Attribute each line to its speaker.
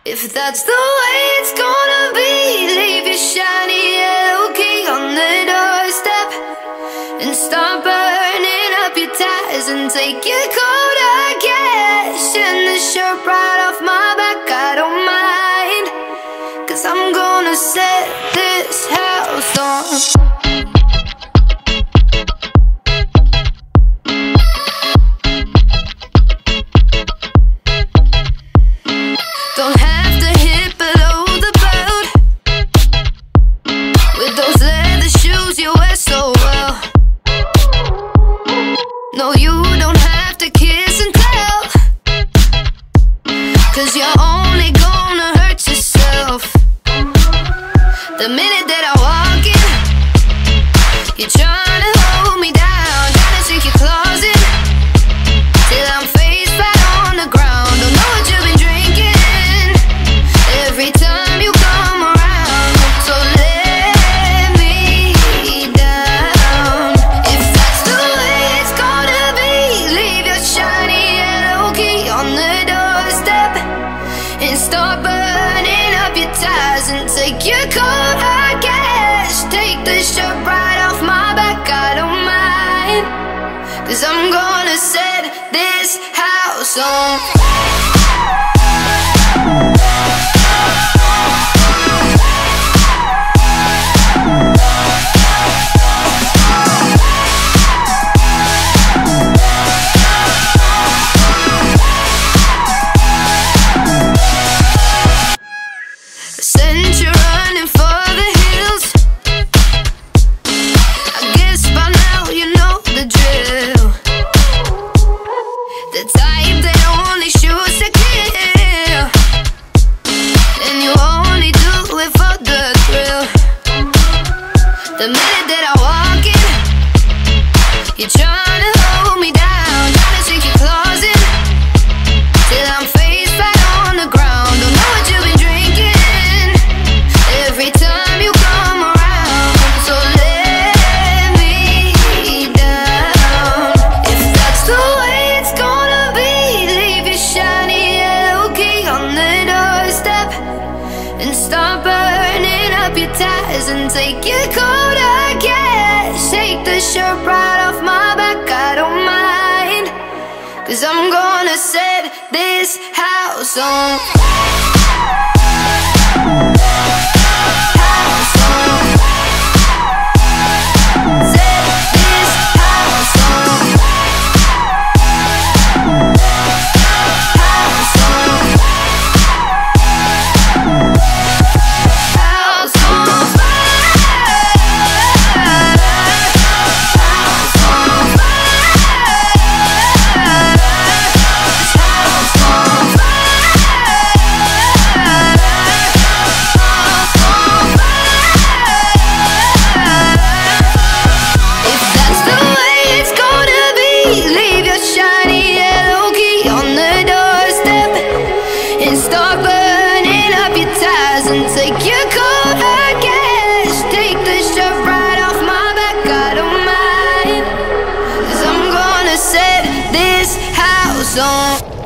Speaker 1: If that's the way it's gonna be, leave your shiny yellow key on the doorstep and start burning up your ties and take your coat, I guess, and the shirt right off my back. I don't mind, 'cause I'm gonna set this house on. Don't have to hit below the belt with those leather shoes you wear so well. No, you don't have to kiss and tell, 'cause you're only gonna hurt yourself. The minute that I walk in, you're trying to hold me down, trying to sink your claws in till I'm face flat on the ground. Don't know what you've been drinking every time you come around, so let me down. If that's the way it's gonna be, leave your shiny yellow key on the doorstep and start burning up your ties and take your coat, I guess. Take the shirt right off my back, I don't mind, 'cause I'm gonna set this house on. Sent you running for the hills, I guess by now you know the drill. The type that only shoots to kill, and you only do it for the thrill. The minute that I walk in, you're trying to hold me down, trying to sink your claws in till I'm face flat on the ground. Don't know what you've been drinking every time you come around, so let me down. If that's the way it's gonna be, leave your shiny yellow key on the doorstep and start burning up your ties and take your coat, I guess. Take the shirt right off my back, I don't mind, 'cause I'm gonna set this house on. House on. Set this house on. House on. House on fire. House on fire. House on If that's the way it's gonna be, leave your shiny yellow key on the doorstep and start burning up your ties and take your coat, I guess. Take the shirt right off my back, I don't mind, 'cause I'm gonna set this house on.